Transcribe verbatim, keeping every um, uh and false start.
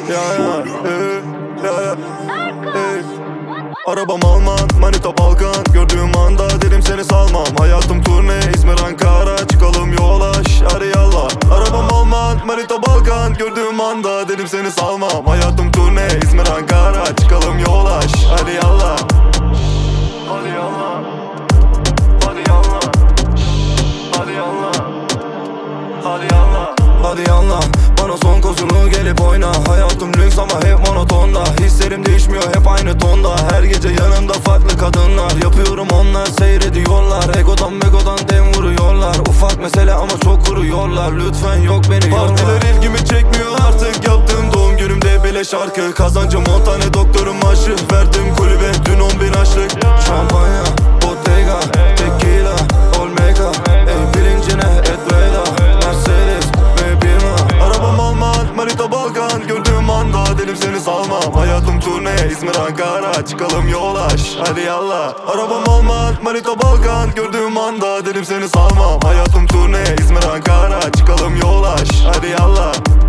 Ya ya ey, ya ya ey. Arabam Alman, manita Balkan. Gördüğüm anda dedim seni salmam. Hayatım turne, İzmir Ankara. Çıkalım yola, hadi yallah. Arabam Alman, manita Balkan. Gördüğüm anda dedim seni salmam. Hayatım turne, İzmir Ankara. Çıkalım yola, hadi yallah. Hadi yallah. Hadi yallah. Hadi yallah. Hadi yallah. Hadi yallah, bana son kozunu gelip oyna. Hayatım lüks ama hep monotonda. Hislerim değişmiyor hep aynı tonda. Her gece yanımda farklı kadınlar. Yapıyorum onlar seyrediyorlar. Egodan megodan dem vuruyorlar. Ufak mesele ama çok kuruyorlar. Lütfen yok beni yorma. Partiler ilgimi çekmiyor artık. Yaptığım doğum günümde bile şarkı. Kazancım on tane doktorum maaşı. Verdim kulübe dün on bin açlık. Şampanya, Bottega, Tequila, Olmega. Ey bilincine et veda. Mercedes ve Bima. Arabam Alman, manita Balkan. Gördüğüm anda dedim seni salmam. Hayatım turne, İzmir Ankara. Çıkalım yola, hadi yallah. Arabam Alman, manita Balkan. Gördüğüm anda dedim seni salmam. Hayatım turne, İzmir Ankara. Çıkalım yola, hadi yallah.